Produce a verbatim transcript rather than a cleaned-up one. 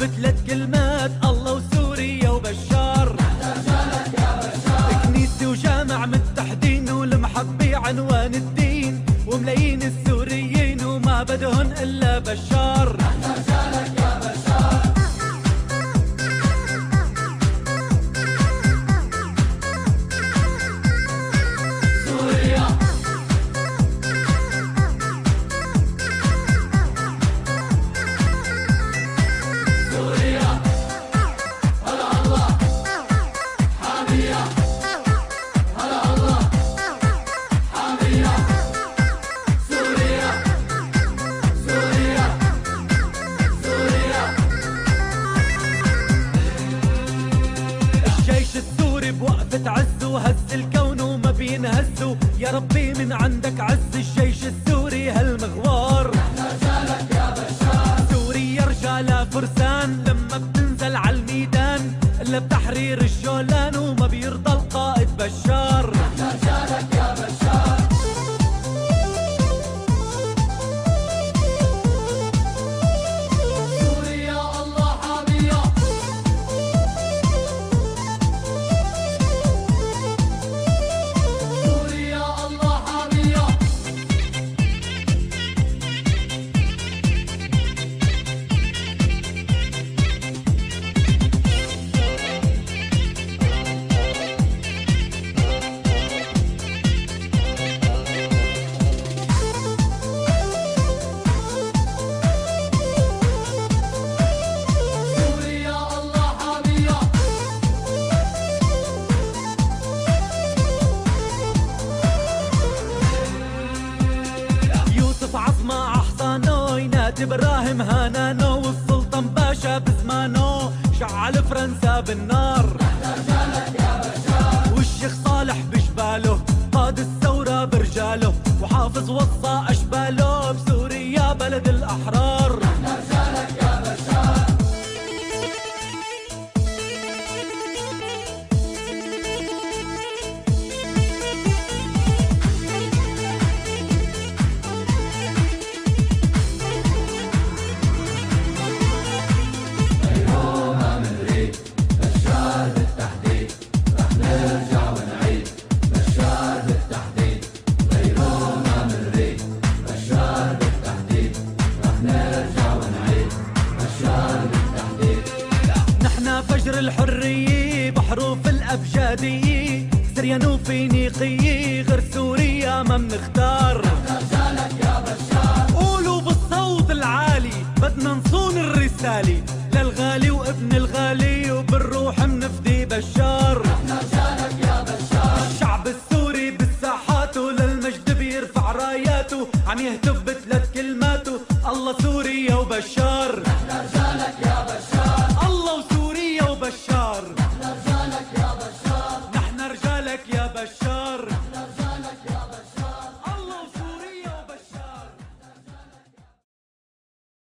بثلاث كلمات: الله وسوريا وبشار. كنيسة وجامع متحدين والمحبة عنوان الدين، وملايين السوريين وما بدهن إلا بشار. بوقفة عز وهز الكون وما بينهزوا، يا ربي من عندك عز الجيش السوري هالمغوار. نحن رجالك يا بشار، سوريا رجالها فرسان، لما بتنزل عالميدان الا بتحرير الجولان، وما بيرضى القائد بشار. نحن رجالك يا بشار. ابراهيم هانانو والسلطان باشا بزمانو شعل فرنسا بالنار. والشيخ صالح بجباله قاد الثورة برجاله، وحافظ وصى أشباله بسوريا بلد الأحرار. فجر الحرية بحروف الأبجدية، سريان وفينيقية، غير سوريا ما منختار. رجالك يا بشار، قولوا بالصوت العالي بدنا نصون الرسالة للغالي وابن الغالي، وبالروح منفدي بشار. رجالك يا بشار. الشعب السوري بالساحاته للمجد بيرفع راياته، عم يهتف بثلاث كلماته: الله سوريا وبشار. رجالك يا بشار. الله وسوريا وبشار.